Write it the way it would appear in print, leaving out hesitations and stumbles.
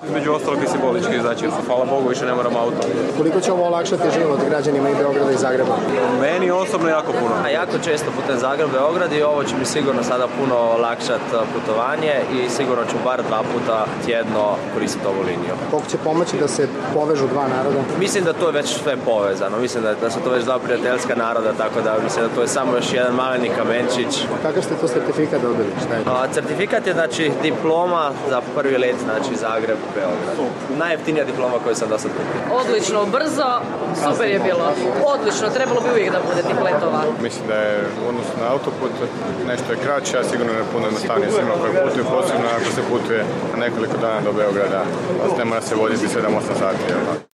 Među ostalog i simbolički, znači hvala Bogu više ne moram auto. Koliko će ovo olakšati život građanima i Beograda i Zagreba? Meni osobno jako puno. Jako često putem Zagreb-Beograd i ovo će mi sigurno sada puno olakšati putovanje i sigurno ću bar 2 puta tjedno koristiti ovu liniju. Koliko će pomoći da se povežu dva naroda? Mislim da to je već sve povezano, mislim da su to već dva prijateljska naroda, tako da mislim da to je samo još jedan maleni kamenčić. Kakav ste to certifikat dobili? Šta je to? Certifikat je znači diploma za prvi let, znači Zagreb-Beograd. Najjeftinija diploma koju sam do sad kupio. Odlično, brzo, super je bilo. Odlično, trebalo bi uvijek da bude tih letova. Mislim da je u odnosu na autoput nešto je kraće, a sigurno je puno jednostavnije svima koji putuju, posebno ako se putuje na nekoliko dana do Beograda, ne mora se voditi 7-8 sati.